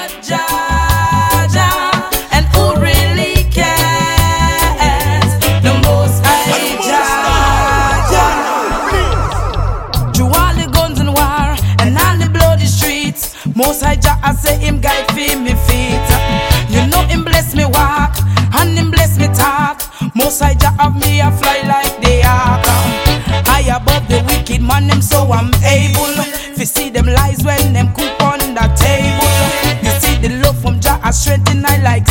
but Jah, Jah, and who really cares? The Most High Jah, Jah. Through all the guns and war and all the bloody streets, Most High Jah, I say him guide for me feet. You know him bless me walk and him bless me talk. Most High Jah have me a fly like the ark. High above the wicked man, them so I'm able to see them lies when them cook on the table. You see the love from Jah, I strengthen I like